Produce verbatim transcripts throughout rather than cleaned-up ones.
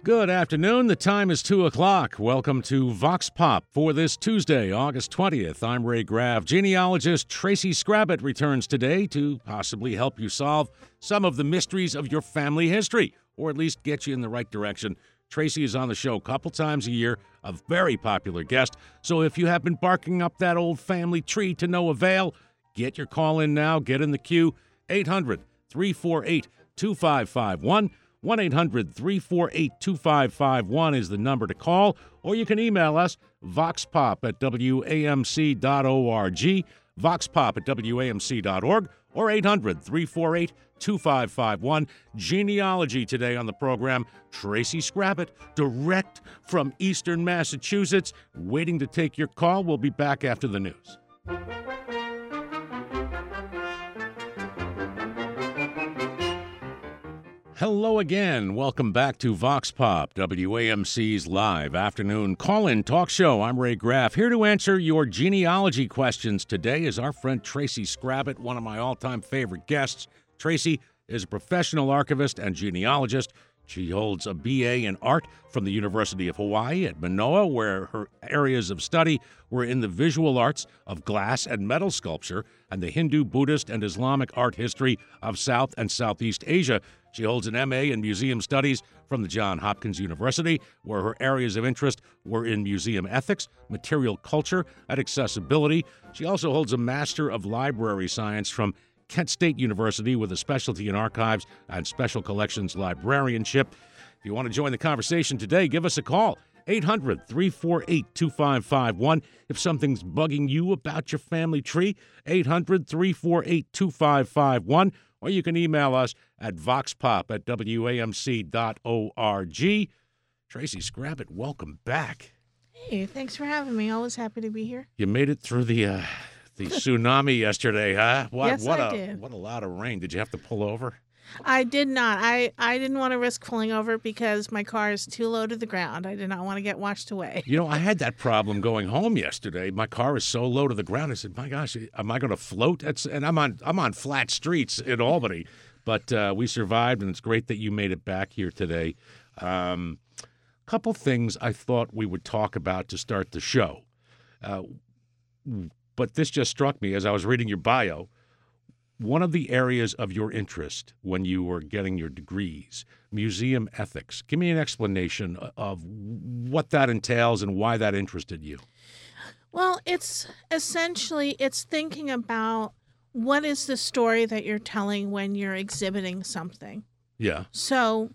Good afternoon. The time is two o'clock. Welcome to Vox Pop for this Tuesday, August twentieth. I'm Ray Graff. Genealogist Tracy Scrabbit returns today to possibly help you solve some of the mysteries of your family history, or at least get you in the right direction. Tracy is on the show a couple times a year, a very popular guest. So if you have been barking up that old family tree to no avail, get your call in now. Get in the queue. eight hundred, three four eight, two five five one. one eight hundred, three four eight, two five five one is the number to call, or you can email us, voxpop at w a m c dot org, voxpop at w a m c dot org, or eight hundred, three four eight, two five five one. Genealogy today on the program, Tracy Scrabbit, direct from Eastern Massachusetts, waiting to take your call. We'll be back after the news. Hello again. Welcome back to Vox Pop, W A M C's live afternoon call-in talk show. I'm Ray Graff. Here to answer your genealogy questions today is our friend Tracy Scrabbit, one of my all-time favorite guests. Tracy is a professional archivist and genealogist. She holds a B A in art from the University of Hawaii at Manoa, where her areas of study were in the visual arts of glass and metal sculpture and the Hindu, Buddhist, and Islamic art history of South and Southeast Asia. She holds an M A in Museum Studies from the Johns Hopkins University, where her areas of interest were in museum ethics, material culture, and accessibility. She also holds a Master of Library Science from Kent State University with a specialty in archives and special collections librarianship. If you want to join the conversation today, give us a call, eight hundred, three four eight, two five five one. If something's bugging you about your family tree, eight hundred, three four eight, two five five one. Or you can email us at voxpop at w a m c dot org. Tracy Scrabbit, welcome back. Hey, thanks for having me. Always happy to be here. You made it through the uh, the tsunami yesterday, huh? What, yes, what I a, did. What a lot of rain. Did you have to pull over? I did not. I, I didn't want to risk pulling over because my car is too low to the ground. I did not want to get washed away. You know, I had that problem going home yesterday. My car is so low to the ground. I said, my gosh, am I going to float? It's, and I'm on I'm on flat streets in Albany. But uh, we survived, and it's great that you made it back here today. A um, couple things I thought we would talk about to start the show. Uh, but this just struck me as I was reading your bio. One of the areas of your interest when you were getting your degrees, museum ethics. Give me an explanation of what that entails and why that interested you. Well, it's essentially, it's thinking about what is the story that you're telling when you're exhibiting something. Yeah. So,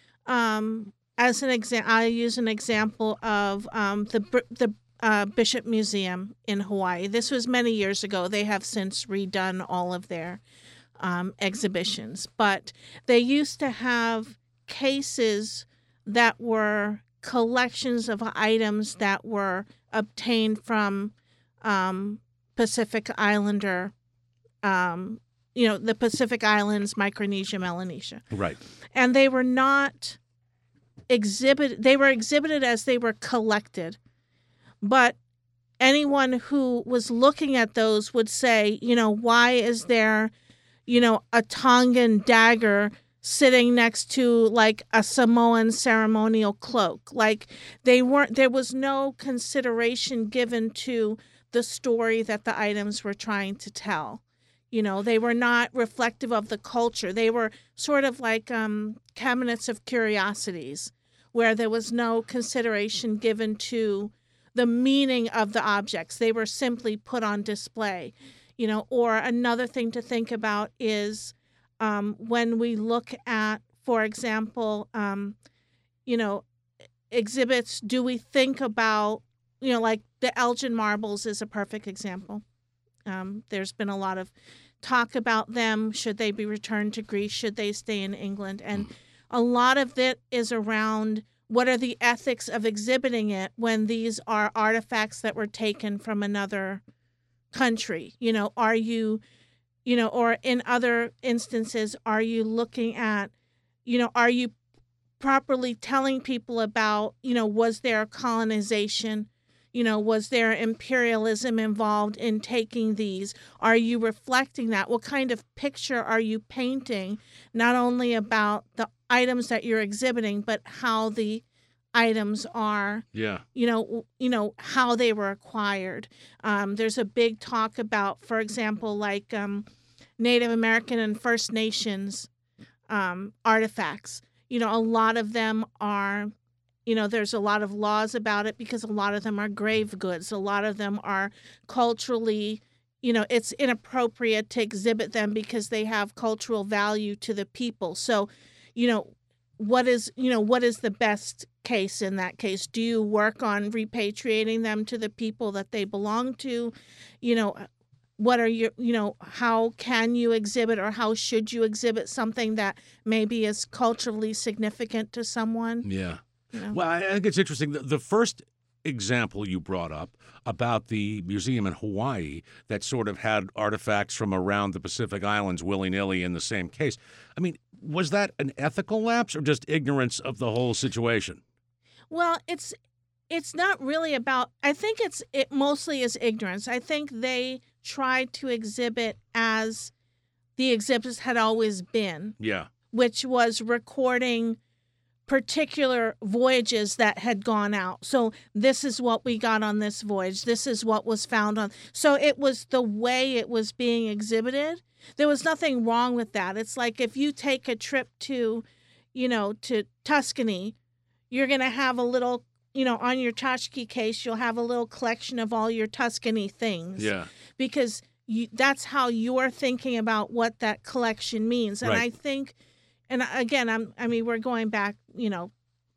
um, as an example, I use an example of um, the the Uh, Bishop Museum in Hawaii. This was many years ago. They have since redone all of their um, exhibitions. But they used to have cases that were collections of items that were obtained from um, Pacific Islander, um, you know, the Pacific Islands, Micronesia, Melanesia. Right. And they were not exhibited. They were exhibited as they were collected. But anyone who was looking at those would say, you know, why is there, you know, a Tongan dagger sitting next to like a Samoan ceremonial cloak? Like they weren't, there was no consideration given to the story that the items were trying to tell. You know, they were not reflective of the culture. They were sort of like um, cabinets of curiosities where there was no consideration given to the meaning of the objects. They were simply put on display, you know. Or another thing to think about is um, when we look at, for example, um, you know, exhibits, do we think about, you know, like the Elgin marbles is a perfect example. Um, there's been a lot of talk about them. Should they be returned to Greece? Should they stay in England? And a lot of it is around what are the ethics of exhibiting it when these are artifacts that were taken from another country? You know, are you, you know, or in other instances, are you looking at, you know, are you properly telling people about, you know, was there colonization? You know, was there imperialism involved in taking these? Are you reflecting that? What kind of picture are you painting, not only about the items that you're exhibiting, but how the items are, Yeah. you know, you know how they were acquired. Um, there's a big talk about, for example, like um, Native American and First Nations um, artifacts. You know, a lot of them are, you know, there's a lot of laws about it because a lot of them are grave goods. A lot of them are culturally, you know, it's inappropriate to exhibit them because they have cultural value to the people. So, you know, what is, you know, what is the best case in that case? Do you work on repatriating them to the people that they belong to? You know, what are your, you know, how can you exhibit or how should you exhibit something that maybe is culturally significant to someone? Yeah. You know? Well, I think it's interesting. The, the first example you brought up about the museum in Hawaii that sort of had artifacts from around the Pacific Islands willy-nilly in the same case. I mean, was that an ethical lapse or just ignorance of the whole situation? Well, it's it's not really about, I think it's it mostly is ignorance. I think they tried to exhibit as the exhibits had always been, Yeah. which was recording particular voyages that had gone out. So this is what we got on this voyage. This is what was found on. So it was the way it was being exhibited. There was nothing wrong with that. It's like if you take a trip to, you know, to Tuscany, you're going to have a little, you know, on your tchotchke case, you'll have a little collection of all your Tuscany things. Yeah. Because you, that's how you're thinking about what that collection means. And Right. I think, and again, I'm, I mean, we're going back, you know,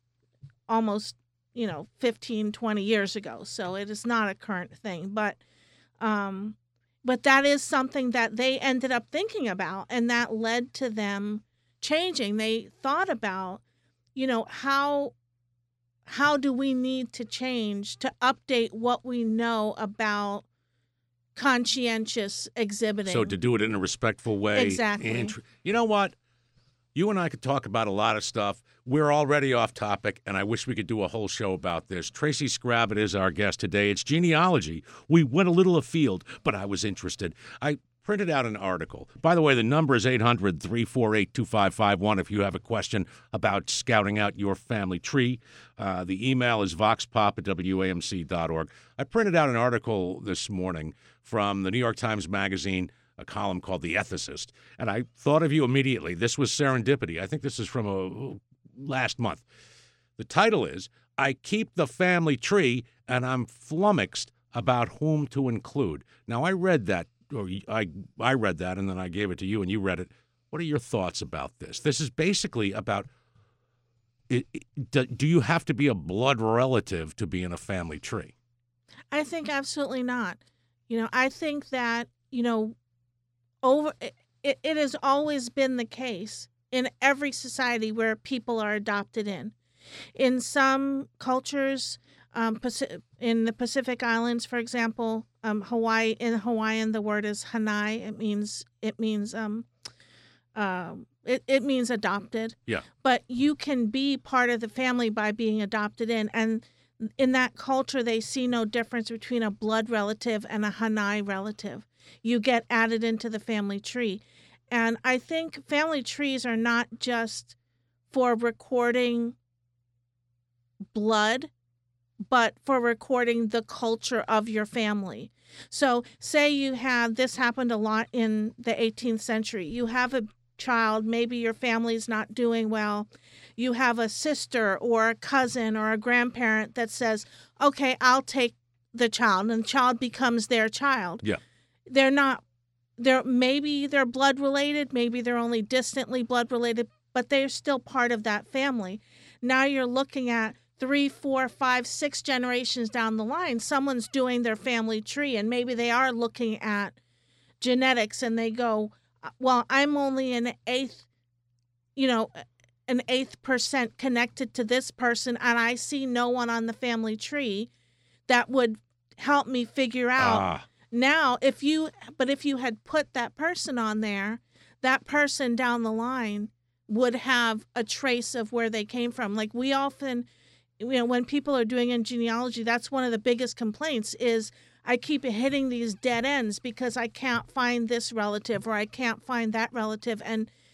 almost, you know, fifteen, twenty years ago. So it is not a current thing. But, um, but that is something that they ended up thinking about, and that led to them changing. They thought about, you know, how how do we need to change to update what we know about conscientious exhibiting? So to do it in a respectful way. Exactly. And tr- you know what? You and I could talk about a lot of stuff. We're already off topic, and I wish we could do a whole show about this. Tracy Scrabbit is our guest today. It's genealogy. We went a little afield, but I was interested. I printed out an article. By the way, the number is eight hundred, three four eight, two five five one if you have a question about scouting out your family tree. Uh, the email is voxpop at W A M C dot org. I printed out an article this morning from the New York Times Magazine, a column called The Ethicist, and I thought of you immediately. This was serendipity. I think this is from a, last month. The title is, I Keep the Family Tree, and I'm Flummoxed About Whom to Include. Now, I read that, or I, I read that, and then I gave it to you, and you read it. What are your thoughts about this? This is basically about, it, it, do, do you have to be a blood relative to be in a family tree? I think absolutely not. You know, I think that, you know, over it, it has always been the case in every society where people are adopted in. In some cultures, um, in the Pacific Islands, for example, um, Hawaii, in Hawaiian, the word is hanai. It means it means um, uh, it it means adopted. Yeah. But you can be part of the family by being adopted in, and in that culture, they see no difference between a blood relative and a hanai relative. You get added into the family tree. And I think family trees are not just for recording blood, but for recording the culture of your family. So say you had, this happened a lot in the eighteenth century. You have a child, maybe your family's not doing well. You have a sister or a cousin or a grandparent that says, okay, I'll take the child, and the child becomes their child. Yeah. They're not, they're maybe they're blood related, maybe they're only distantly blood related, but they're still part of that family. Now you're looking at three, four, five, six generations down the line, someone's doing their family tree, and maybe they are looking at genetics and they go, well, I'm only an eighth, you know, an eighth percent connected to this person, and I see no one on the family tree that would help me figure out. Ah. Now, if you, but if you had put that person on there, that person down the line would have a trace of where they came from. Like we often, you know, when people are doing in genealogy, that's one of the biggest complaints is I keep hitting these dead ends because I can't find this relative or I can't find that relative. And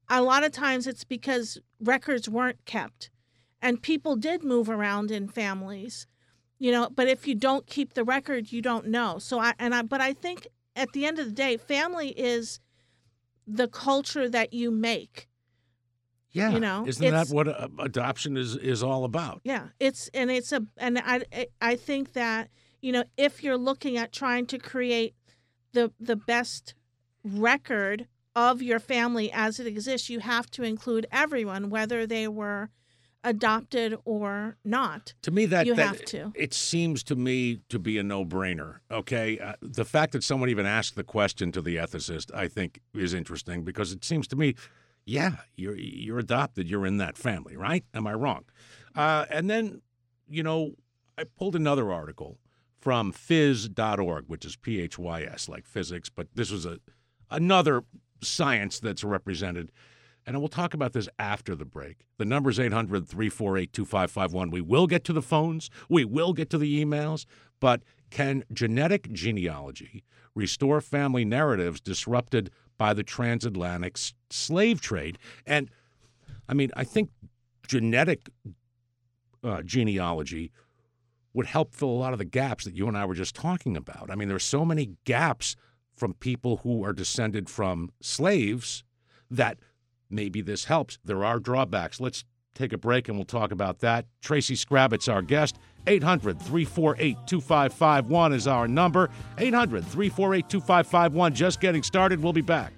a lot of times it's because records weren't kept and people did move around in families, you know, but if you don't keep the record, you don't know. So I, and I, but I think at the end of the day, family is the culture that you make. Yeah. You know, isn't that what uh, adoption is, is all about? Yeah. It's, and it's a, and I, I think that, you know, if you're looking at trying to create the, the best record of your family as it exists, you have to include everyone, whether they were adopted or not. To me, that, you that have to. It seems to me to be a no-brainer. Okay, uh, the fact that someone even asked the question to the ethicist, I think, is interesting because it seems to me, yeah, you're you're adopted, you're in that family, right? Am I wrong? Uh, and then, you know, I pulled another article from phys dot org, which is P H Y S, like physics, but this was a another science that's represented. And we'll talk about this after the break. The number's eight hundred, three four eight, two five five one. We will get to the phones. We will get to the emails. But can genetic genealogy restore family narratives disrupted by the transatlantic s- slave trade? And, I mean, I think genetic uh, genealogy would help fill a lot of the gaps that you and I were just talking about. I mean, there's so many gaps from people who are descended from slaves that maybe this helps. There are drawbacks. Let's take a break and we'll talk about that. Tracy Scrabbit's our guest. eight hundred, three four eight, two five five one is our number. eight hundred, three four eight, two five five one. Just getting started. We'll be back.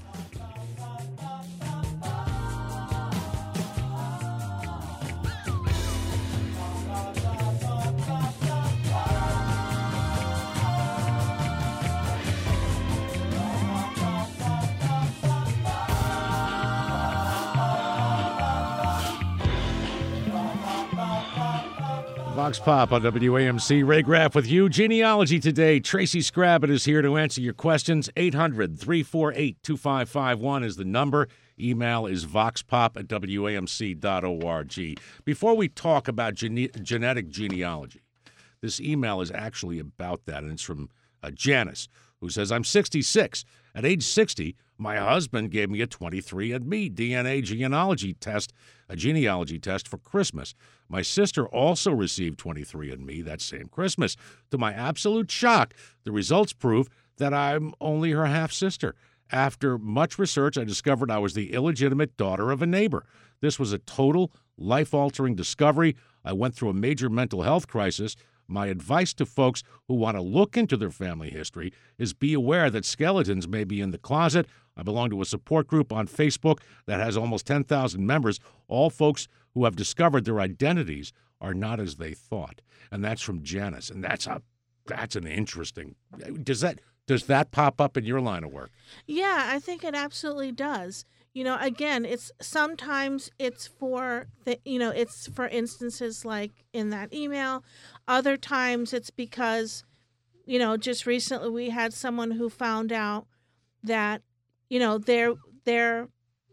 Vox Pop on W A M C. Ray Graff with you. Genealogy today. Tracy Scrabbit is here to answer your questions. eight hundred, three four eight, two five five one is the number. Email is voxpop at W A M C dot org. Before we talk about gene- genetic genealogy, this email is actually about that, and it's from uh, Janice, who says, I'm sixty-six. At age sixty, my husband gave me a twenty-three and me D N A genealogy test, a genealogy test for Christmas. My sister also received twenty-three and me that same Christmas. To my absolute shock, the results prove that I'm only her half-sister. After much research, I discovered I was the illegitimate daughter of a neighbor. This was a total life-altering discovery. I went through a major mental health crisis. My advice to folks who want to look into their family history is be aware that skeletons may be in the closet. I belong to a support group on Facebook that has almost ten thousand members. All folks who have discovered their identities are not as they thought. And that's from Janice. And that's a that's an interesting. Does that does that pop up in your line of work? Yeah, I think it absolutely does. You know, again, it's sometimes it's for the, you know, it's for instances like in that email. Other times it's because, you know, just recently we had someone who found out that, you know, their their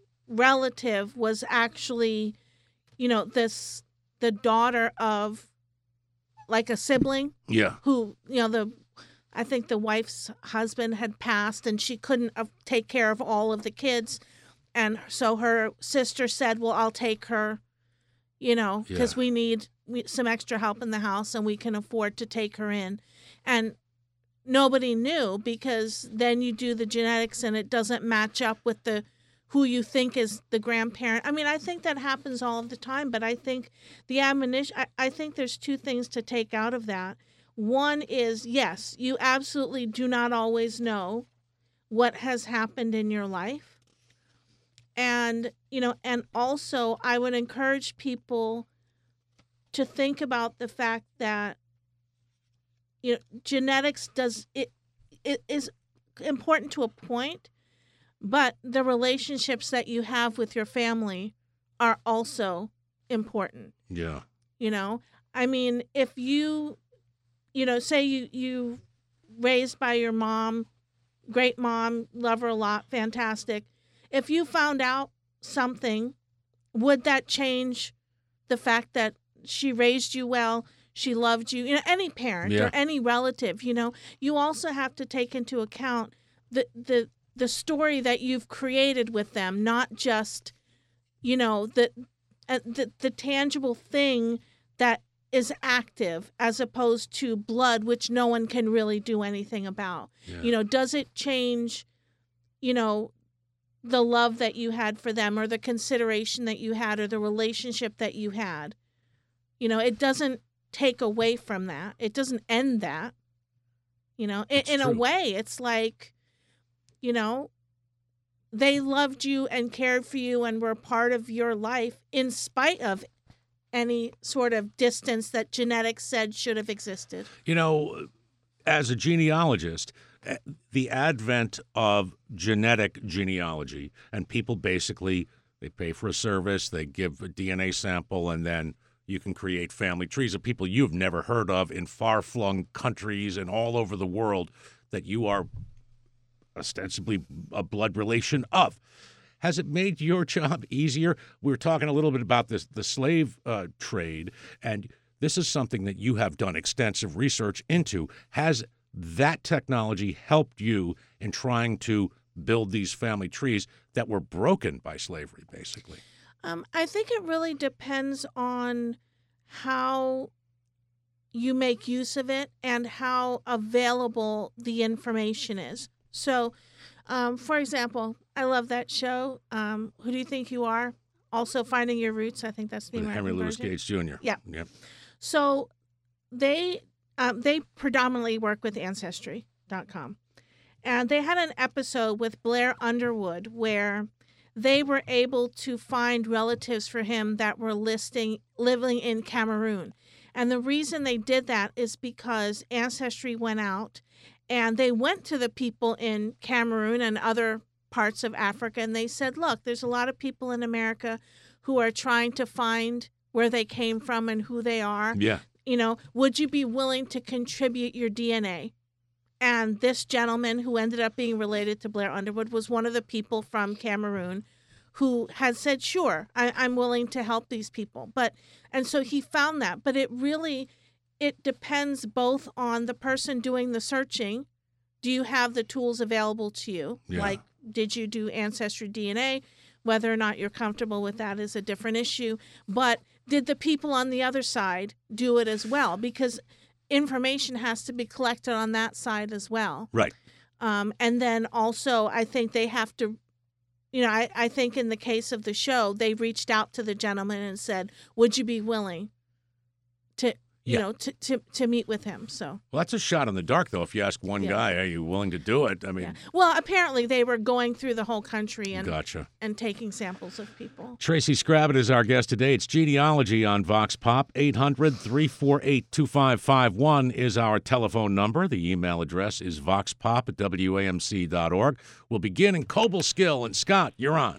relative was actually, you know, this the daughter of like a sibling. Yeah. Who, you know, the I think the wife's husband had passed and she couldn't uh, take care of all of the kids. And so her sister said, well, I'll take her, you know, because Yeah. we need some extra help in the house and we can afford to take her in. And nobody knew because then you do the genetics and it doesn't match up with the who you think is the grandparent. I mean, I think that happens all of the time, but I think the admonition, I, I think there's two things to take out of that. One is, yes, you absolutely do not always know what has happened in your life. And, you know, and also I would encourage people to think about the fact that, you know, genetics does, it, it is important to a point, but the relationships that you have with your family are also important. Yeah. You know, I mean, if you, you know, say you, you raised by your mom, great mom, love her a lot, fantastic. If you found out something, would that change the fact that she raised you well, she loved you? You know, any parent Yeah. or any relative, you know, you also have to take into account the the the story that you've created with them, not just, you know, the uh, the, the tangible thing that is active as opposed to blood, which no one can really do anything about. Yeah. You know, does it change, you know, the love that you had for them or the consideration that you had or the relationship that you had? You know, it doesn't take away from that. It doesn't end that. You know, in, in a way, it's like, you know, they loved you and cared for you and were part of your life in spite of any sort of distance that genetics said should have existed. You know, as a genealogist, the advent of genetic genealogy, and people basically, they pay for a service, they give a D N A sample, and then you can create family trees of people you've never heard of in far-flung countries and all over the world that you are ostensibly a blood relation of. Has it made your job easier? We were talking a little bit about this, the slave uh, trade, and this is something that you have done extensive research into. Has that technology helped you in trying to build these family trees that were broken by slavery, basically? Um, I think it really depends on how you make use of it and how available the information is. So, um, for example, I love that show. Um, Who Do You Think You Are? Also Finding Your Roots. I think that's the With American Henry Louis version. Gates Junior Yeah. Yep. So they um, they predominantly work with Ancestry dot com. And they had an episode with Blair Underwood where they were able to find relatives for him that were listing living in Cameroon. And the reason they did that is because Ancestry went out and they went to the people in Cameroon and other parts of Africa, and they said, look, there's a lot of people in America who are trying to find where they came from and who they are. Yeah. You know, would you be willing to contribute your D N A? And this gentleman who ended up being related to Blair Underwood was one of the people from Cameroon who had said, sure, I, I'm willing to help these people. But, and so he found that, but it really, it depends both on the person doing the searching. Do you have the tools available to you? Yeah. Like, did you do Ancestry D N A? Whether or not you're comfortable with that is a different issue. But did the people on the other side do it as well? Because information has to be collected on that side as well. Right. Um, and then also, I think they have to, you know, I, I think in the case of the show, they reached out to the gentleman and said, would you be willing to, you Yeah. know, to, to, to meet with him? So, Well, that's a shot in the dark, though. If you ask one Yeah. guy, are you willing to do it? I mean, yeah. Well, apparently they were going through the whole country and, gotcha. and taking samples of people. Tracy Scrabbit is our guest today. It's Genealogy on Vox Pop. eight hundred, three four eight, two five five one is our telephone number. The email address is voxpop at W A M C dot org. We'll begin in Cobleskill. And Scott, you're on.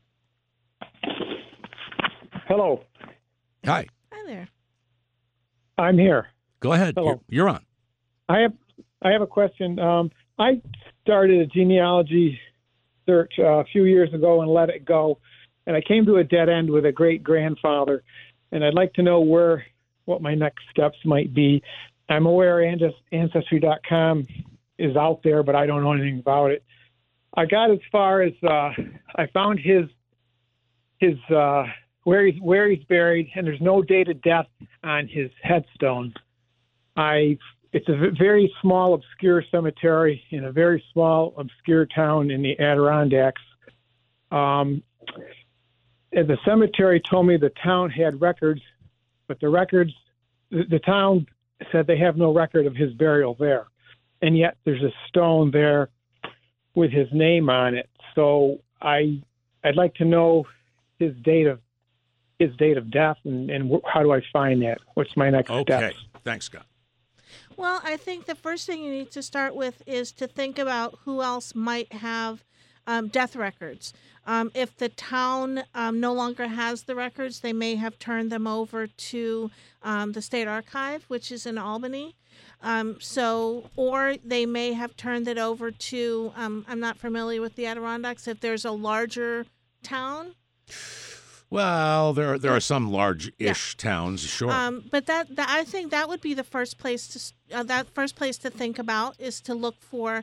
Hello, Hi. Hi there. I'm here. Go ahead. Hello. You're, you're on. I have I have a question. Um, I started a genealogy search uh, a few years ago and let it go, and I came to a dead end with a great grandfather, and I'd like to know where what my next steps might be. I'm aware Ancestry dot com is out there, but I don't know anything about it. I got as far as uh, I found his his uh, where he's where he's buried, and there's no date of death on his headstone. I it's a very small, obscure cemetery in a very small, obscure town in the Adirondacks. Um, and the cemetery told me the town had records, but the records, the, the town said they have no record of his burial there, and yet there's a stone there with his name on it. So I, I'd like to know his date of his date of death, and, and wh- how do I find that? What's my next Okay. step? Thanks, Scott. Well, I think the first thing you need to start with is to think about who else might have um, death records. Um, if the town um, no longer has the records, they may have turned them over to um, the State Archive, which is in Albany. Um, so, or they may have turned it over to, um, I'm not familiar with the Adirondacks, if there's a larger town. Well, there there are some large-ish towns, sure. Um, but that, that I think that would be the first place to uh, that first place to think about is to look for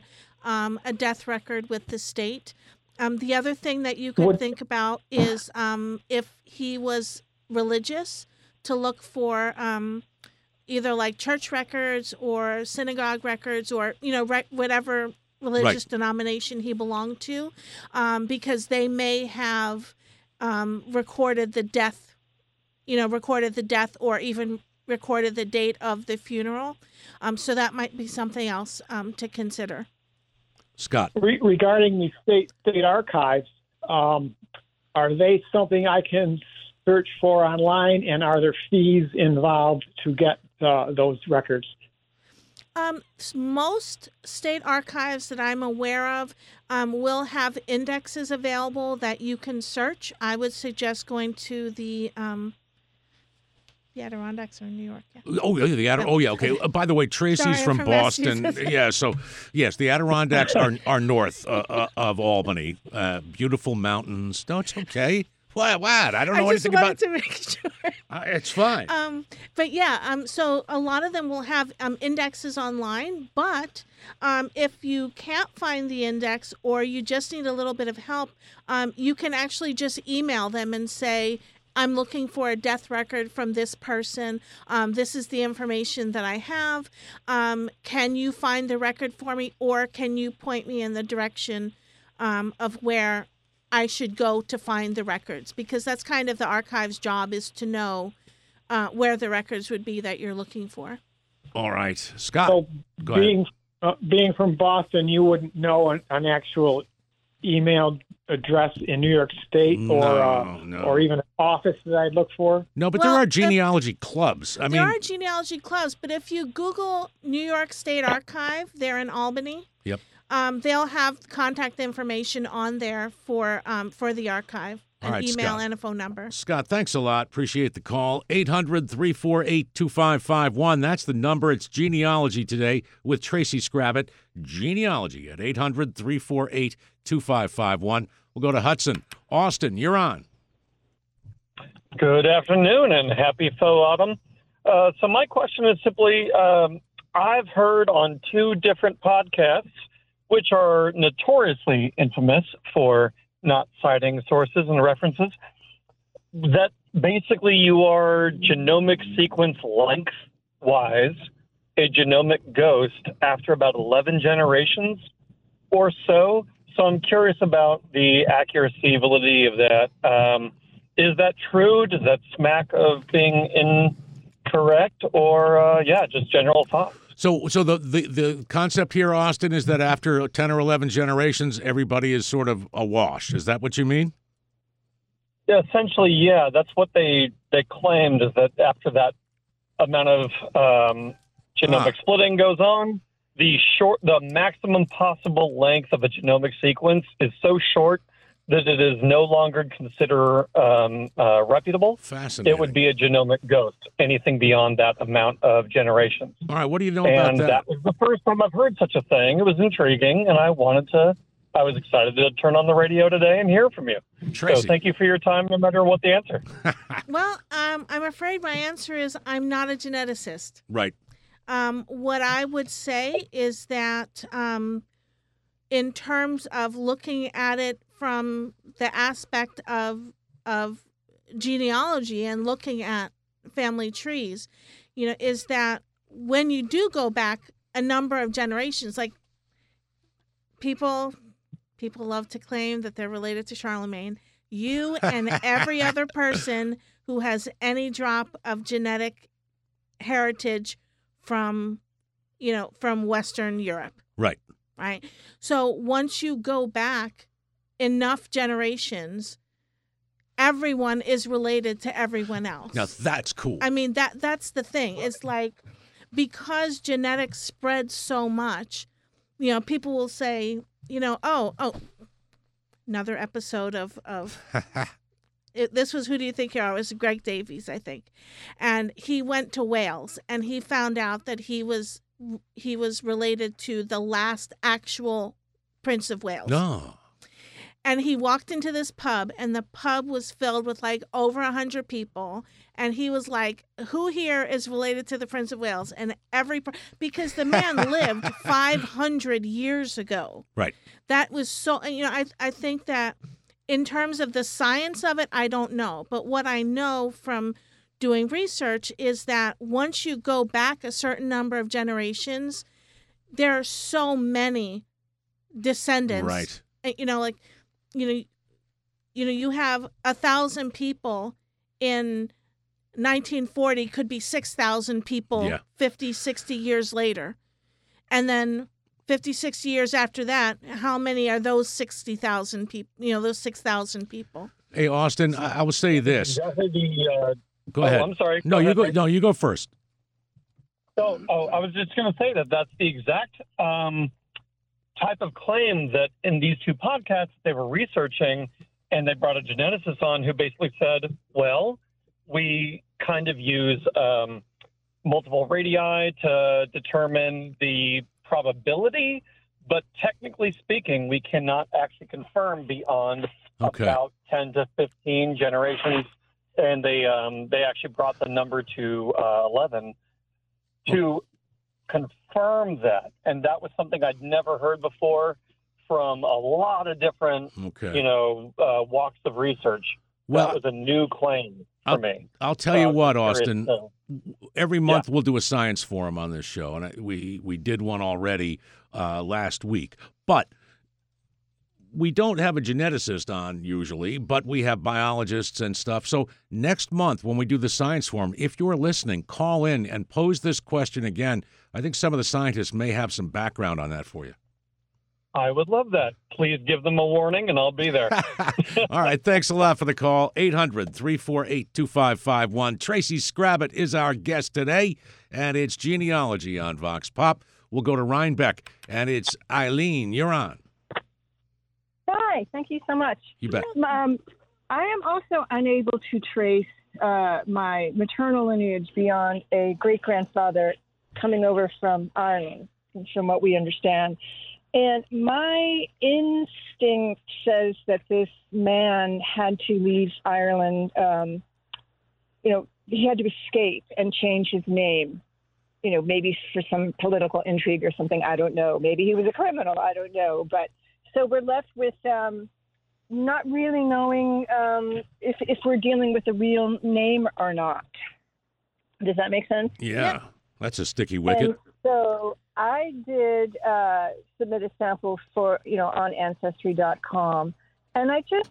um, a death record with the state. Um, the other thing that you could What- think about is um, if he was religious, to look for um, either like church records or synagogue records or, you know, re- whatever religious Right. denomination he belonged to, um, because they may have um, recorded the death, you know, recorded the death or even recorded the date of the funeral. Um, so that might be something else um, to consider. Scott. Re- regarding the state state archives, um, are they something I can search for online, and are there fees involved to get uh, those records? Um, s- most state archives that I'm aware of um, will have indexes available that you can search. I would suggest going to the um, the Adirondacks or New York. Yeah. Oh yeah, the Adir- oh yeah. Okay. Uh, by the way, Tracy's Sorry, I'm from from Boston. Massachusetts. Yeah. So yes, the Adirondacks are are north uh, uh, of Albany. Uh, beautiful mountains. No, it's okay. What? What? I don't know I just anything wanted about. to make sure. Uh, it's fine. Um, but yeah, um, so a lot of them will have um, indexes online, but um, if you can't find the index or you just need a little bit of help, um, you can actually just email them and say, I'm looking for a death record from this person. Um, this is the information that I have. Um, can you find the record for me, or can you point me in the direction um, of where I should go to find the records? Because that's kind of the archive's job, is to know uh, where the records would be that you're looking for. All right, Scott. So, go ahead. being uh, being from Boston, you wouldn't know an, an actual email address in New York State, or No, uh, no. or even an office that I'd look for. No, but Well, there are if- genealogy clubs. I there mean, are genealogy clubs, but if you Google New York State Archive, they're in Albany. Yep. Um, they'll have contact information on there for um, for the archive, All an right, email Scott. and a phone number. Scott, thanks a lot. Appreciate the call. eight hundred, three four eight, two five five one. That's the number. It's Genealogy today with Tracy Scrabbit. Genealogy at eight hundred, three four eight, two five five one. We'll go to Hudson. Austin, you're on. Good afternoon and happy faux autumn. Uh, so my question is simply, um, I've heard on two different podcasts, which are notoriously infamous for not citing sources and references, that basically you are genomic sequence length-wise a genomic ghost after about eleven generations or so. So I'm curious about the accuracy, validity of that. Um, is that true? Does that smack of being incorrect? Or, uh, yeah, just general thoughts? So, so the, the, the concept here, Austin, is that after ten or eleven generations, everybody is sort of awash. Is that what you mean? Yeah, essentially, yeah. That's what they, they claimed, is that after that amount of um, genomic Ah. splitting goes on, the short, the maximum possible length of a genomic sequence is so short that it is no longer considered um, uh, reputable. Fascinating. It would be a genomic ghost, anything beyond that amount of generations. All right, what do you know about And that? that was the first time I've heard such a thing. It was intriguing, and I wanted to, I was excited to turn on the radio today and hear from you. Tracy. So thank you for your time, no matter what the answer. Well, um, I'm afraid my answer is I'm not a geneticist. Right. Um, what I would say is that um, in terms of looking at it from the aspect of of genealogy and looking at family trees, you know, is that when you do go back a number of generations, like people people love to claim that they're related to Charlemagne, you and every other person who has any drop of genetic heritage from, you know, from Western Europe, Right. right? So once you go back enough generations, everyone is related to everyone else. Now that's cool. I mean, that that's the thing. It's like, because genetics spread so much, you know, people will say, you know, oh, oh, another episode of of it, this was Who Do You Think You Are? It was Greg Davies, I think, and he went to Wales and he found out that he was he was related to the last actual Prince of Wales. No. And he walked into this pub, and the pub was filled with like over a hundred people. And he was like, "Who here is related to the Prince of Wales?" And every because the man lived five hundred years ago. Right. That was so. You know, I I think that in terms of the science of it, I don't know. But what I know from doing research is that once you go back a certain number of generations, there are so many descendants. Right. You know, like. You know, you know, you have a thousand people in nineteen forty could be six thousand people Yeah. fifty, sixty years later. And then fifty, sixty years after that, how many are those sixty thousand people, you know, those six thousand people? Hey, Austin, I, I will say this. Exactly the, uh, Go oh, ahead. I'm sorry. No, Go you ahead, go. Rick. No, you go first. So, oh, I was just going to say that that's the exact um, type of claim that in these two podcasts they were researching, and they brought a geneticist on who basically said, well, we kind of use um, multiple radii to determine the probability, but technically speaking, we cannot actually confirm beyond Okay. about ten to fifteen generations. And they um, they actually brought the number to uh, eleven to confirm that. And that was something I'd never heard before from a lot of different, Okay. you know, uh, walks of research. Well, that was a new claim for I'll- me. I'll tell you Uh, what, curious Austin. to- Every month we'll do a science forum on this show, and I, we we did one already uh, last week. But we don't have a geneticist on usually, but we have biologists and stuff. So next month when we do the science forum, if you're listening, call in and pose this question again. I think some of the scientists may have some background on that for you. I would love that. Please give them a warning, and I'll be there. All right. Thanks a lot for the call. eight hundred, three four eight, two five five one. Tracy Scrabbit is our guest today, and it's Genealogy on Vox Pop. We'll go to Rhinebeck, and it's Eileen. You're on. Hi, thank you so much. You bet. Um, I am also unable to trace uh, my maternal lineage beyond a great-grandfather coming over from Ireland, from what we understand. And my instinct says that this man had to leave Ireland. Um, you know, he had to escape and change his name. You know, maybe for some political intrigue or something. I don't know. Maybe he was a criminal. I don't know. But so we're left with um, not really knowing um, if if we're dealing with a real name or not. Does that make sense? Yeah. That's a sticky wicket. And so I did uh, submit a sample for, you know, on Ancestry dot com. And I just,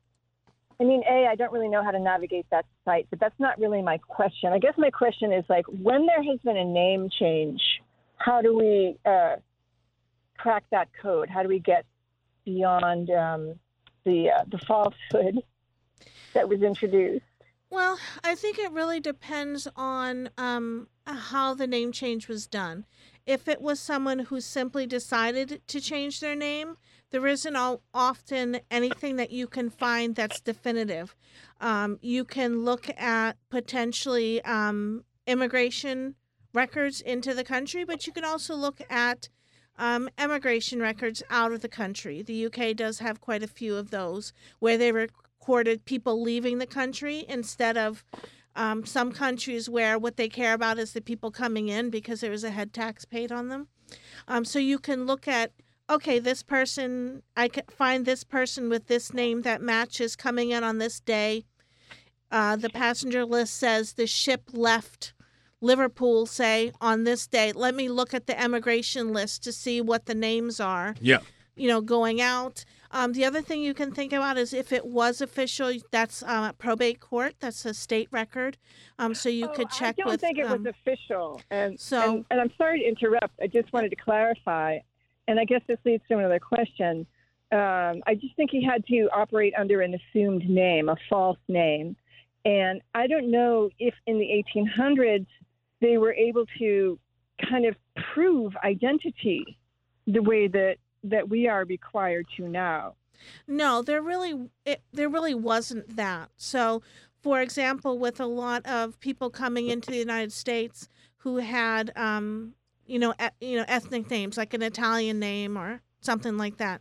I mean, A, I don't really know how to navigate that site, but that's not really my question. I guess my question is, like, when there has been a name change, how do we uh, crack that code? How do we get beyond um, the uh, the falsehood that was introduced? Well, I think it really depends on um, how the name change was done. If it was someone who simply decided to change their name, there isn't all, often anything that you can find that's definitive. Um, you can look at potentially um, immigration records into the country, but you can also look at um, emigration records out of the country. The U K does have quite a few of those where they recorded people leaving the country instead of um, some countries where what they care about is the people coming in because there was a head tax paid on them. Um, so you can look at, okay, this person, I can find this person with this name that matches coming in on this day. Uh, the passenger list says the ship left Liverpool, say, on this day. Let me look at the emigration list to see what the names are. Yeah. You know, going out. Um, the other thing you can think about is if it was official, that's um, a probate court. That's a state record. Um, so you Oh, could check I don't with. think it um, was official. And, so- and and I'm sorry to interrupt. I just wanted to clarify, and I guess this leads to another question. Um, I just think he had to operate under an assumed name, a false name, and I don't know if in the eighteen hundreds they were able to kind of prove identity the way that that we are required to now. No, there really it, there really wasn't that. So, for example, with a lot of people coming into the United States who had, um, you know, e- you know, ethnic names like an Italian name or something like that,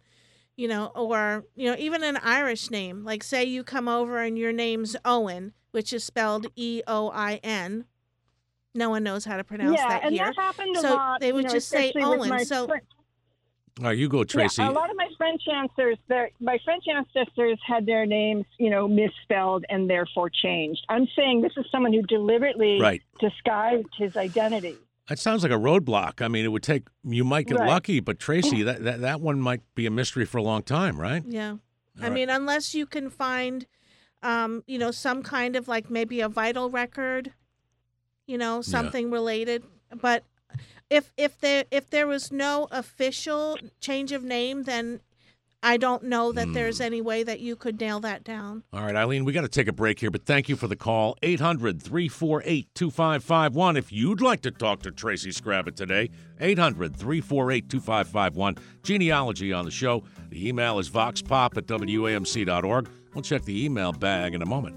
you know, or, you know, even an Irish name. Like, say you come over and your name's Owen, which is spelled E O I N. No one knows how to pronounce yeah, that and here. that happened a So lot. they would you know, just say especially with Owen. my So, fr- All right, you go, Tracy. Yeah, a lot of my French ancestors, their, my French ancestors had their names, you know, misspelled and therefore changed. I'm saying this is someone who deliberately Right. disguised his identity. That sounds like a roadblock. I mean, it would take, you might get Right. lucky, but Tracy, that, that, that one might be a mystery for a long time, right? yeah. All I right. mean, unless you can find, um, you know, some kind of like maybe a vital record, you know, something related. But if if there if there was no official change of name, then I don't know that there's Hmm. any way that you could nail that down. All right, Eileen, we got to take a break here, but thank you for the call. eight hundred, three four eight, two five five one. If you'd like to talk to Tracy Scrabbit today, eight hundred, three four eight, two five five one. Genealogy on the show. The email is voxpop at W A M C dot org. We'll check the email bag in a moment.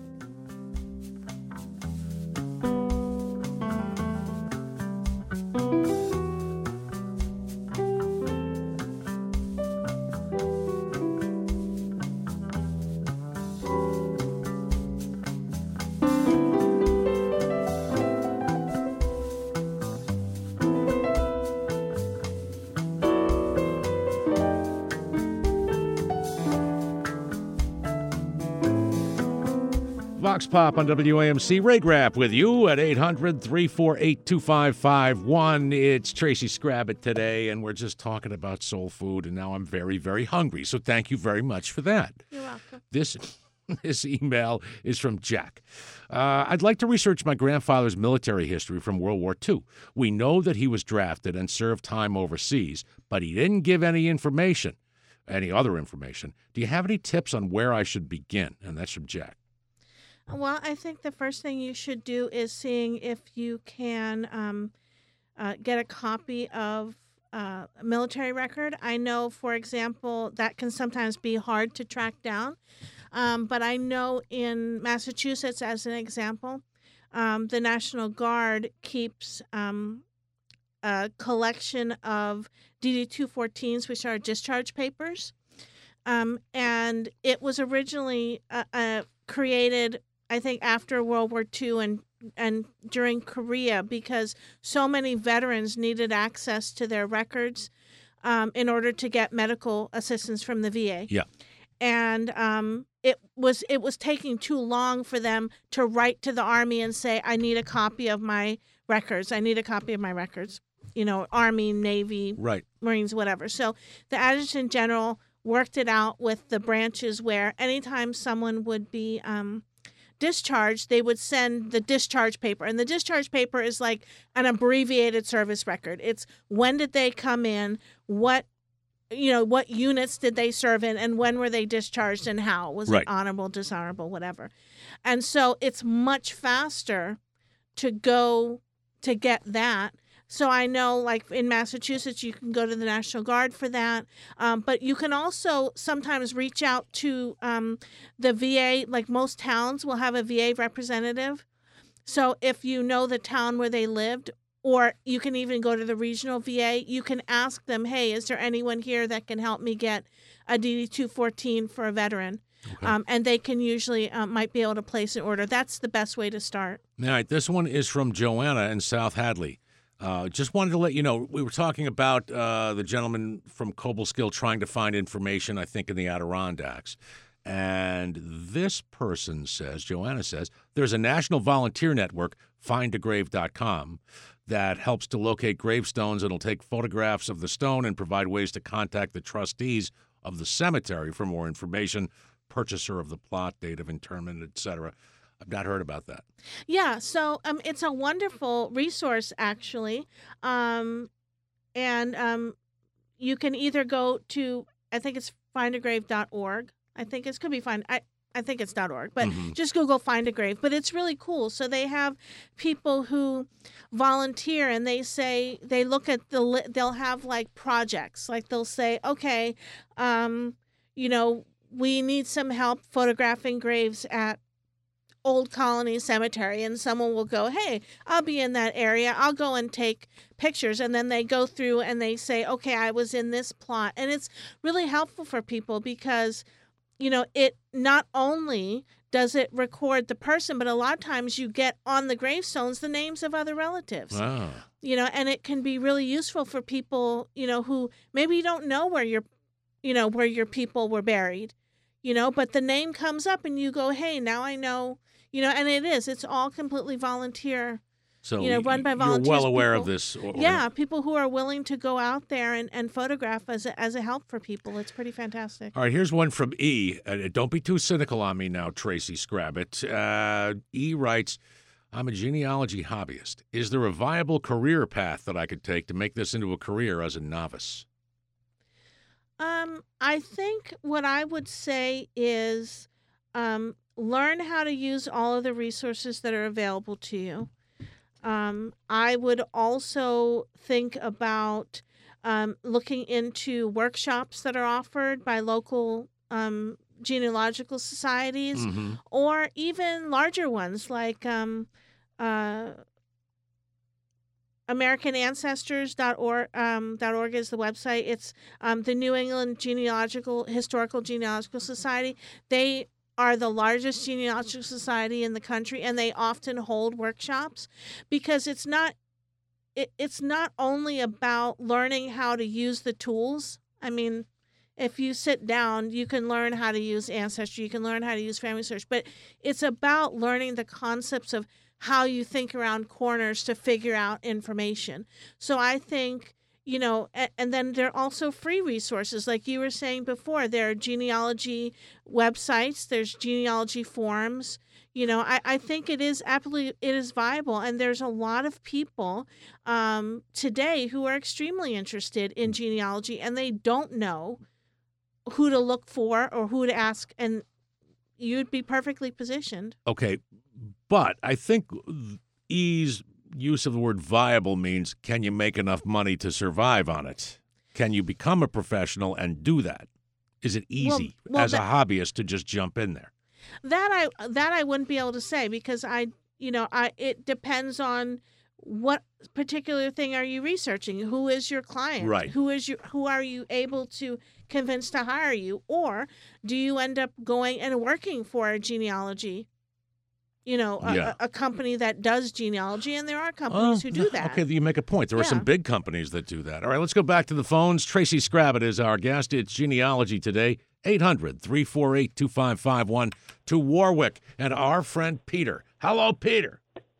Vox Pop on W A M C. Ray Graff with you at eight hundred, three four eight, two five five one. It's Tracy Scrabbit today, and we're just talking about soul food, and now I'm very, very hungry. So thank you very much for that. You're welcome. This this email is from Jack. Uh, I'd like to research my grandfather's military history from World War Two. We know that he was drafted and served time overseas, but he didn't give any information, any other information. Do you have any tips on where I should begin? And that's from Jack. Well, I think the first thing you should do is seeing if you can um, uh, get a copy of uh, a military record. I know, for example, that can sometimes be hard to track down. Um, but I know in Massachusetts, as an example, um, the National Guard keeps um, a collection of D D two fourteens, which are discharge papers. Um, and it was originally uh, uh, created, I think, after World War Two and and during Korea, because so many veterans needed access to their records um, in order to get medical assistance from the V A. Yeah. And um, it was it was taking too long for them to write to the Army and say, I need a copy of my records. I need a copy of my records. You know, Army, Navy, Right. Marines, whatever. So the Adjutant General worked it out with the branches where anytime someone would be um, discharged, they would send the discharge paper. And the discharge paper is like an abbreviated service record. It's when did they come in, what you know, what units did they serve in, and when were they discharged and how? Was Right. it honorable, dishonorable, whatever? And so it's much faster to go to get that. So I know, like in Massachusetts, you can go to the National Guard for that. Um, but you can also sometimes reach out to um, the V A. Like most towns will have a V A representative. So if you know the town where they lived, or you can even go to the regional V A, you can ask them, hey, is there anyone here that can help me get a D D two fourteen for a veteran? Okay. Um, and they can usually, uh, might be able to place an order. That's the best way to start. All right, this one is from Joanna in South Hadley. Uh, just wanted to let you know, we were talking about uh, the gentleman from Cobleskill trying to find information, I think, in the Adirondacks. And this person says, Joanna says, there's a national volunteer network, find a grave dot com, that helps to locate gravestones. It'll take photographs of the stone and provide ways to contact the trustees of the cemetery for more information, purchaser of the plot, date of interment, et cetera. I've not heard about that. Yeah, so um, it's a wonderful resource, actually. Um, and um, you can either go to, I think it's find a grave dot org. I think it could be find. I, I think it's .org, but Mhm. just Google Find a Grave. But it's really cool. So they have people who volunteer, and they say they look at the. li- They'll have like projects. Like they'll say, okay, um, you know, we need some help photographing graves at Old Colony Cemetery, and someone will go, hey, I'll be in that area. I'll go and take pictures. And then they go through and they say, okay, I was in this plot. And it's really helpful for people because, you know, it not only does it record the person, but a lot of times you get on the gravestones the names of other relatives. Wow. You know, and it can be really useful for people, you know, who maybe you don't know where your, you know, where your people were buried, you know, but the name comes up and you go, hey, now I know. You know, and it is. It's all completely volunteer, So you know, run by you're volunteers. well aware people, of this. Or, or yeah, people who are willing to go out there and, and photograph as a, as a help for people. It's pretty fantastic. All right, here's one from E. Uh, don't be too cynical on me now, Tracy Scrabbit. Uh, E writes, I'm a genealogy hobbyist. Is there a viable career path that I could take to make this into a career as a novice? Um, I think what I would say is um, learn how to use all of the resources that are available to you. Um, I would also think about um, looking into workshops that are offered by local um, genealogical societies, Mm-hmm. or even larger ones like um, uh, American Ancestors dot org um, .org is the website. It's um, the New England Genealogical Historical Genealogical Society. They are the largest genealogical society in the country, and they often hold workshops because it's not it, it's not only about learning how to use the tools. I mean, if you sit down, you can learn how to use Ancestry, you can learn how to use Family Search, but it's about learning the concepts of how you think around corners to figure out information. So I think, you know, and, and then there are also free resources. Like you were saying before, there are genealogy websites, there's genealogy forums. You know, I, I think it is absolutely, it is viable. And there's a lot of people um, today who are extremely interested in genealogy and they don't know who to look for or who to ask. And you'd be perfectly positioned. Okay, but I think E's use of the word viable means, can you make enough money to survive on it? Can you become a professional and do that? Is it easy Well, well, as that, a hobbyist to just jump in there? That I that I wouldn't be able to say because I, you know, I it depends on what particular thing are you researching? Who is your client? Right. Who is your who are you able to convince to hire you? Or do you end up going and working for a genealogy, you know, a, Yeah. a, a company that does genealogy, and there are companies who do that. Okay, you make a point. There are some Yeah. big companies that do that. All right, let's go back to the phones. Tracy Scrabbit is our guest. It's Genealogy Today, eight hundred, three four eight, two five five one, to Warwick and our friend Peter. Hello, Peter.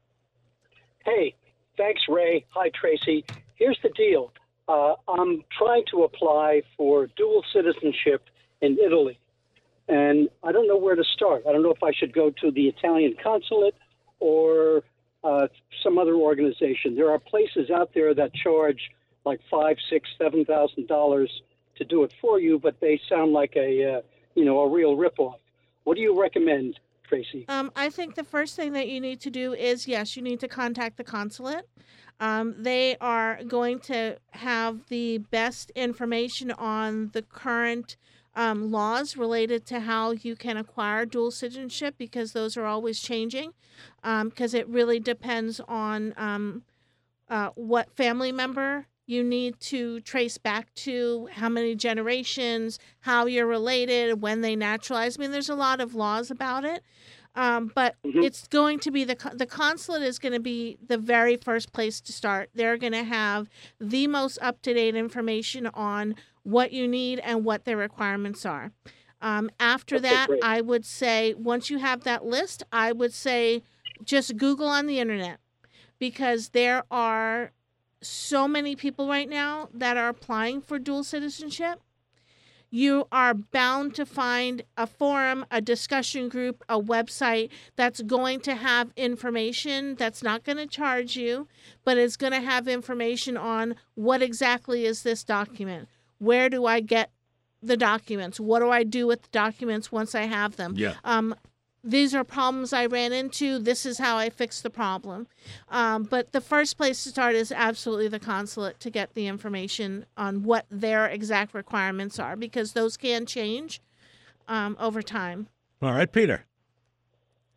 Hey, thanks, Ray. Hi, Tracy. Here's the deal. Uh, I'm trying to apply for dual citizenship in Italy, and I don't know where to start. I don't know if I should go to the Italian consulate or uh, some other organization. There are places out there that charge like five, six, seven thousand dollars to do it for you, but they sound like a uh, you know a real ripoff. What do you recommend, Tracy? Um, I think the first thing that you need to do is, yes, you need to contact the consulate. Um, they are going to have the best information on the current um, laws related to how you can acquire dual citizenship because those are always changing because um, it really depends on um, uh, what family member you need to trace back to, how many generations, how you're related, when they naturalize. I mean, there's a lot of laws about it. Um, but Mhm. it's going to be the the consulate is going to be the very first place to start. They're going to have the most up to date information on what you need and what their requirements are. Um, after Okay, that, great. I would say once you have that list, I would say just Google on the internet because there are so many people right now that are applying for dual citizenship. You are bound to find a forum, a discussion group, a website that's going to have information that's not going to charge you, but it's going to have information on what exactly is this document? Where do I get the documents? What do I do with the documents once I have them? Yeah. Um, these are problems I ran into. This is how I fixed the problem. Um, but the first place to start is absolutely the consulate to get the information on what their exact requirements are because those can change um, over time. All right, Peter.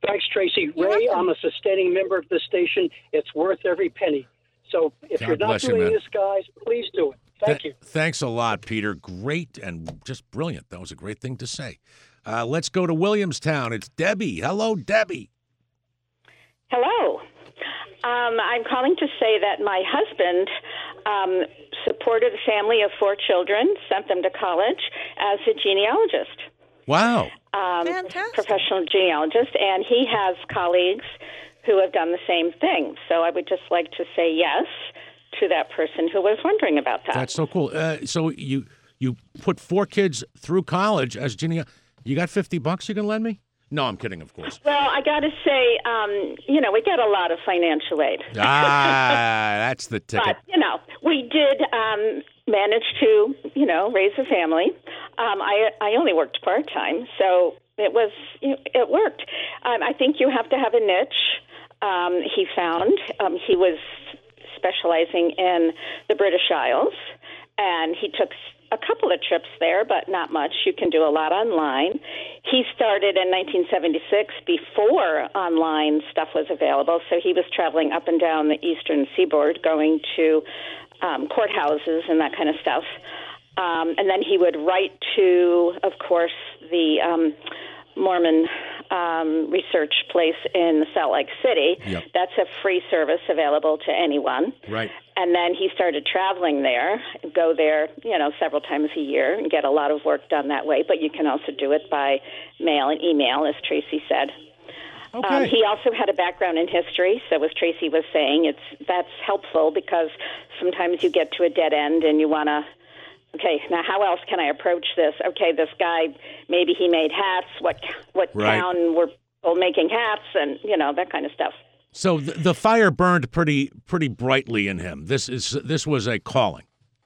Thanks, Tracy. You're Ray, welcome. I'm a sustaining member of the station. It's worth every penny. So if God you're not bless you, doing man. this, guys, please do it. Thank Th- you. Thanks a lot, Peter. Great and just brilliant. That was a great thing to say. Uh, let's go to Williamstown. It's Debbie. Hello, Debbie. Hello. Um, I'm calling to say that my husband um, supported a family of four children, sent them to college as a genealogist, Wow. um, Fantastic. professional genealogist, and he has colleagues who have done the same thing. So I would just like to say yes to that person who was wondering about that. That's so cool. Uh, so you you put four kids through college as gene. You got fifty bucks you can lend me? No, I'm kidding, of course. Well, I got to say, um, you know, we get a lot of financial aid. Ah, that's the ticket. But, you know, we did um, manage to, you know, raise a family. Um, I I only worked part-time, so it was, it worked. Um, I think you have to have a niche, um, he found. Um, he was specializing in the British Isles, and he took a couple of trips there, but not much. You can do a lot online. He started in nineteen seventy-six before online stuff was available, so he was traveling up and down the eastern seaboard, going to um, courthouses and that kind of stuff. Um, and then he would write to, of course, the um, Mormon um, research place in Salt Lake City. Yep. That's a free service available to anyone. Right. And then he started traveling there, go there, you know, several times a year and get a lot of work done that way. But you can also do it by mail and email, as Tracy said. Okay. Um, he also had a background in history, so as Tracy was saying, it's that's helpful because sometimes you get to a dead end and you want to, okay, now how else can I approach this? Okay, this guy, maybe he made hats. What what Right. town were people making hats, and you know that kind of stuff. So the, the fire burned pretty pretty brightly in him. This is this was a calling.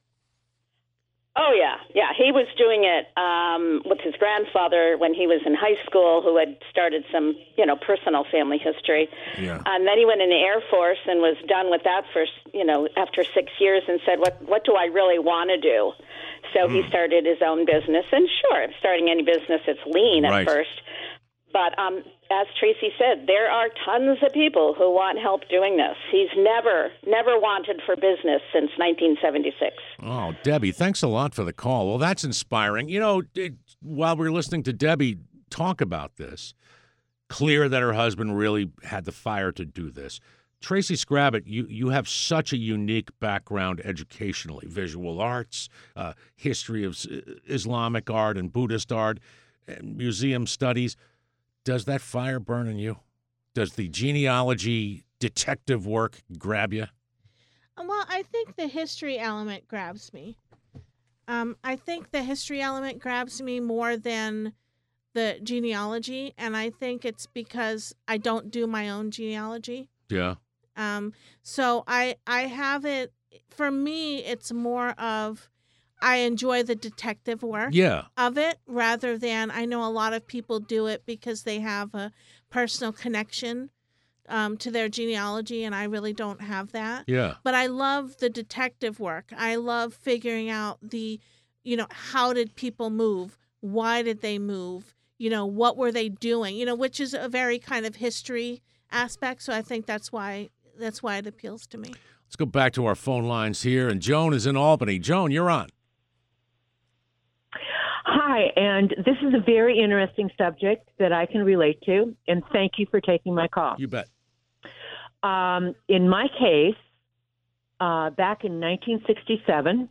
Oh, yeah. Yeah, he was doing it um, with his grandfather when he was in high school, who had started some, you know, personal family history. Yeah. And then he went in the Air Force and was done with that for, you know, after six years and said, what, what do I really want to do? So Hmm. he started his own business. And sure, starting any business, it's lean Right. at first. But um, as Tracy said, there are tons of people who want help doing this. He's never, never wanted for business since nineteen seventy-six. Oh, Debbie, thanks a lot for the call. Well, that's inspiring. You know, it, while we were listening to Debbie talk about this, clear that her husband really had the fire to do this. Tracy Scrabbit, you, you have such a unique background educationally, visual arts, uh, history of Islamic art and Buddhist art, and museum studies. Does that fire burn in you? Does the genealogy detective work grab you? Well, I think the history element grabs me. Um, I think the history element grabs me more than the genealogy, and I think it's because I don't do my own genealogy. Yeah. Um, so I I have it. For me, it's more of I enjoy the detective work Yeah. of it rather than I know a lot of people do it because they have a personal connection um, to their genealogy, and I really don't have that. Yeah. But I love the detective work. I love figuring out the, you know, how did people move? Why did they move? You know, what were they doing? You know, which is a very kind of history aspect. So I think that's why that's why it appeals to me. Let's go back to our phone lines here, and Joan is in Albany. Joan, you're on. Hi, and this is a very interesting subject that I can relate to, and thank you for taking my call. You bet. Um, in my case, uh, back in nineteen sixty-seven,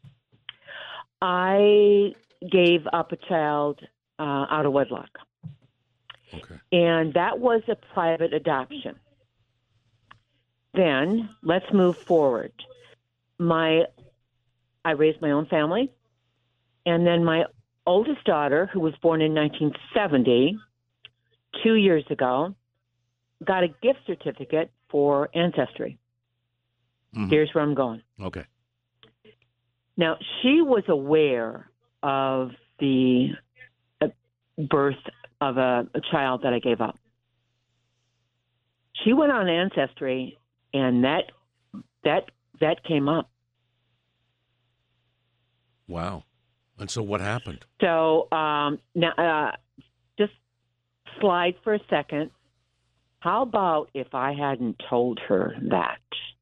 I gave up a child uh, out of wedlock, Okay. and that was a private adoption. Then, let's move forward. My, I raised my own family, and then my oldest daughter, who was born in nineteen seventy, two years ago, got a gift certificate for Ancestry. Mhm. Here's where I'm going. Okay. Now, she was aware of the uh, birth of a, a child that I gave up. She went on Ancestry, and that that that came up. Wow. And so what happened? So um, now, uh, just slide for a second. How about if I hadn't told her that?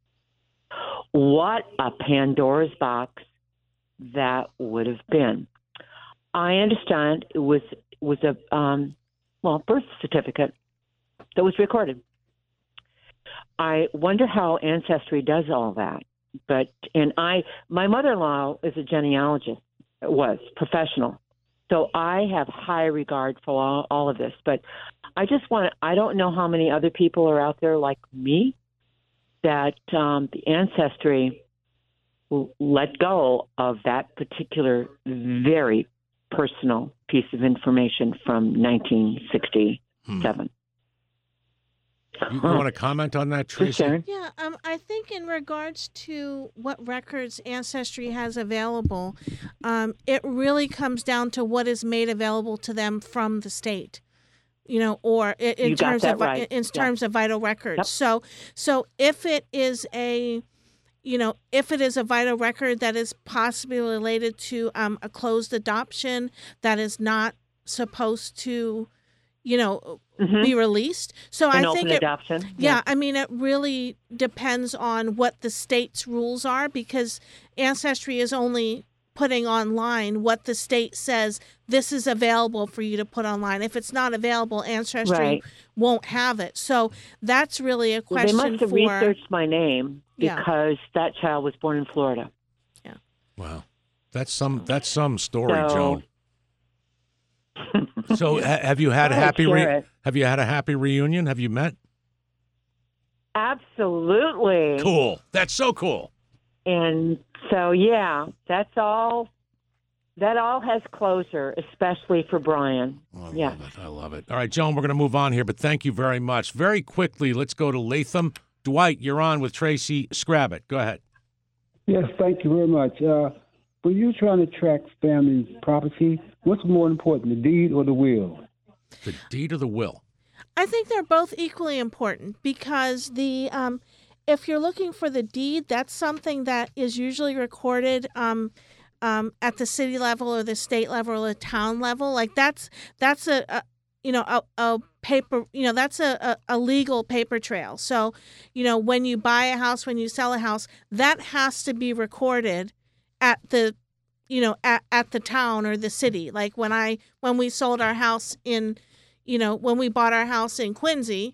What a Pandora's box that would have been. I understand it was was a um, well birth certificate that was recorded. I wonder how Ancestry does all that. But and I, my mother-in-law is a genealogist. Was professional, so I have high regard for all, all of this. But I just want to. I don't know how many other people are out there like me that um, the Ancestry let go of that particular very personal piece of information from nineteen sixty-seven. Hmm. You, you want to comment on that, Tracy? Yeah, um, I think in regards to what records Ancestry has available, um, it really comes down to what is made available to them from the state. You know, or in, in terms of right. in, in yeah. terms of vital records. Yep. So, so if it is a, you know, if it is a vital record that is possibly related to um, a closed adoption that is not supposed to, you know, mm-hmm. be released. So An I open think it, adoption. Yeah, yeah, I mean, it really depends on what the state's rules are, because Ancestry is only putting online what the state says this is available for you to put online. If it's not available, Ancestry right. won't have it. So that's really a question well, they must have for... researched my name because yeah. that child was born in Florida. Yeah. Wow, that's some that's some story, so, Joan. So ha- have you had a happy re- have you had a happy reunion? Have you met? Absolutely. Cool. That's so cool. And so yeah, that's all. That all has closure, especially for Brian. Oh, I yeah. love it. I love it. All right, Joan, we're going to move on here, but thank you very much. Very quickly, let's go to Latham. Dwight, you're on with Tracy Scrabbit. Go ahead. Yes, thank you very much. Uh, when you're trying to track family property, what's more important, the deed or the will? The deed or the will? I think they're both equally important, because the um, if you're looking for the deed, that's something that is usually recorded um, um, at the city level or the state level or the town level. Like that's that's a, a you know a, a paper you know that's a, a, a legal paper trail. So you know when you buy a house, when you sell a house, that has to be recorded at the you know at, at the town or the city. Like when I when we sold our house in you know when we bought our house in Quincy,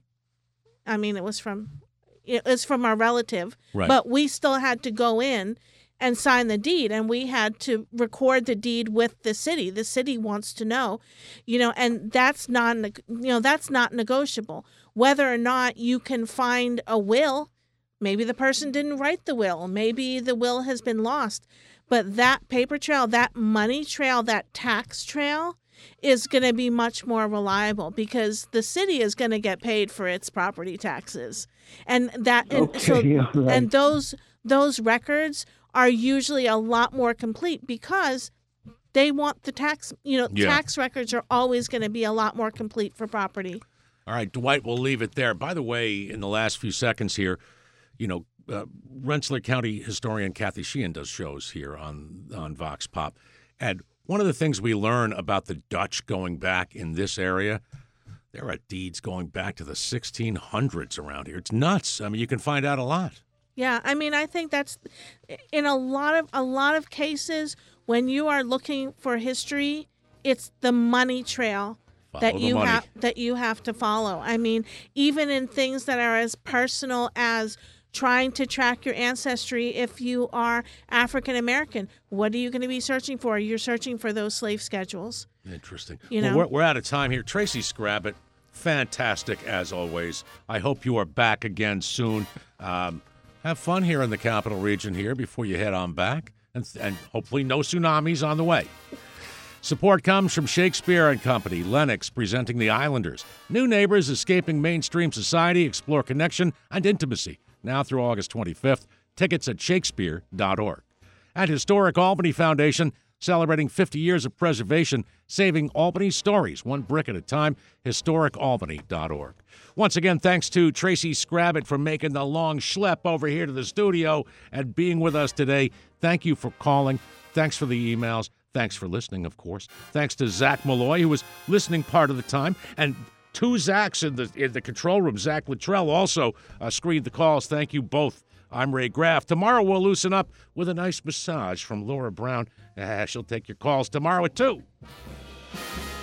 I mean it was from it was from our relative, right. But we still had to go in and sign the deed, and we had to record the deed with the city. The city wants to know, you know, and that's not, you know, that's not negotiable. Whether or not you can find a will, maybe the person didn't write the will, maybe the will has been lost, but that paper trail, that money trail, that tax trail is going to be much more reliable, because the city is going to get paid for its property taxes, and that, and okay, so, right. and those those records are usually a lot more complete, because they want the tax, you know, yeah. tax records are always going to be a lot more complete for property. All right, Dwight, we'll leave it there. By the way, in the last few seconds here, you know, uh, Rensselaer County historian Kathy Sheehan does shows here on, on Vox Pop. And one of the things we learn about the Dutch going back in this area, there are deeds going back to the sixteen hundreds around here. It's nuts. I mean, you can find out a lot. Yeah, I mean, I think that's in a lot of a lot of cases when you are looking for history, it's the money trail Follow that the you money. have that you have to follow. I mean, even in things that are as personal as trying to track your ancestry, if you are African American, what are you going to be searching for? You're searching for those slave schedules. Interesting. You well, know? we're, we're out of time here. Tracy Scrabbit, fantastic as always. I hope you are back again soon. Um, have fun here in the capital region here before you head on back, and, and hopefully no tsunamis on the way. Support comes from Shakespeare and Company, Lennox presenting The Islanders. New neighbors escaping mainstream society, explore connection and intimacy. Now through August twenty-fifth. Tickets at shakespeare dot org. At Historic Albany Foundation, celebrating fifty years of preservation, saving Albany stories, one brick at a time, historic albany dot org. Once again, thanks to Tracy Scrabbit for making the long schlep over here to the studio and being with us today. Thank you for calling. Thanks for the emails. Thanks for listening, of course. Thanks to Zach Malloy, who was listening part of the time. And two Zachs in the in the control room. Zach Luttrell also uh, screened the calls. Thank you both. I'm Ray Graff. Tomorrow we'll loosen up with a nice massage from Laura Brown. Uh, she'll take your calls tomorrow at two.